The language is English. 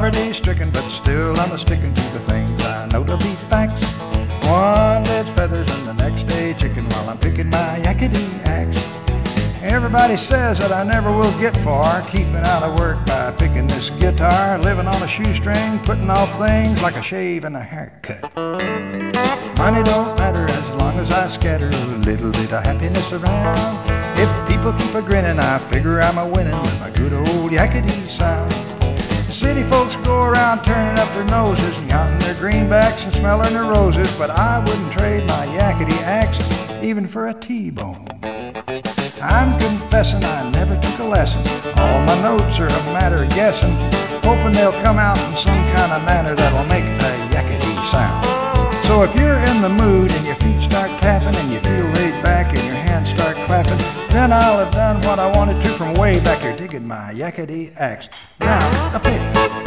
poverty-stricken, but still I'm a-sticking to the things I know to be facts. One day's feathers and the next day chicken while I'm picking my yakety axe. Everybody says that I never will get far, keeping out of work by picking this guitar, living on a shoestring, putting off things like a shave and a haircut. Money don't matter as long as I scatter a little bit of happiness around. If people keep a-grinning, I figure I'm a-winning with my good old yakety sound. City folks go around turning up their noses and counting their greenbacks and smelling their roses, but I wouldn't trade my yakety axe even for a T-bone. I'm confessing I never took a lesson. All my notes are a matter of guessing, hoping they'll come out in some kind of manner that'll make a yakety sound. So if you're in the mood and your feet start tapping and you feel laid back and your hands start clapping, then I'll have done what I wanted to from way back here, digging my yakety axe. Now, a pick.